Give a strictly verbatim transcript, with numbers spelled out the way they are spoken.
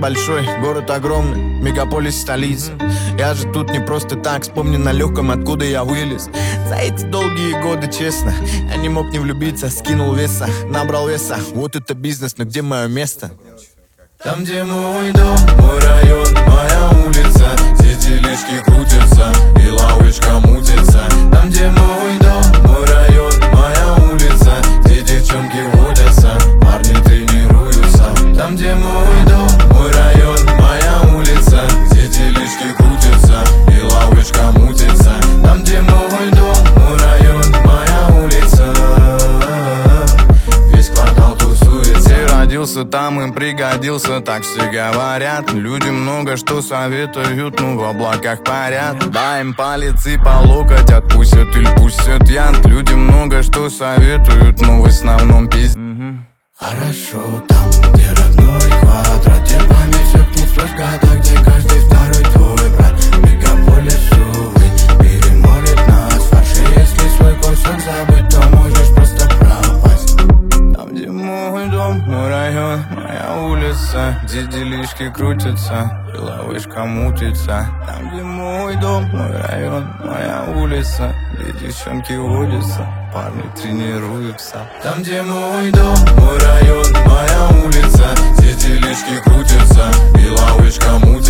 большой, город огромный, мегаполис столица. Я же тут не просто так, вспомни на легком, откуда я вылез. За эти долгие годы, честно, я не мог не влюбиться. Скинул веса, набрал веса. Вот это бизнес, но где мое место? Там, где мой дом, мой район, моя улица. Здесь делишки крутятся и лавочка мутится. Там, где мой дом, мой район, моя улица. Здесь девчонки водятся, парни тренируются. Там, где мой дом, мой район, моя улица. Здесь делишки крутятся и лавочка мутится. Там, где мой дом, мой район, моя улица. Весь квартал тусуется. Ты родился там, им пригодился, так все говорят. Люди много что советуют, ну в облаках парят. Дай им палец и по локоть отпустят или пустят яд. Люди много что советуют, но в основном пиздец. Хорошо там, где родной квадрат, где память все не сплошь года, где каждый второй твой брат. Мегаполис, увы, перемолит нас фарши. Если свой кусок забыть, то можешь просто пропасть. Там, где мой дом, мой район, моя улица. Здесь делишки крутятся и лавочка мутится. Там, где мой дом, мой район, моя улица. Где девчонки водятся, парни тренируются. Там, где мой дом, мой район, моя улица. Здесь делишки крутятся и лавочка мутится.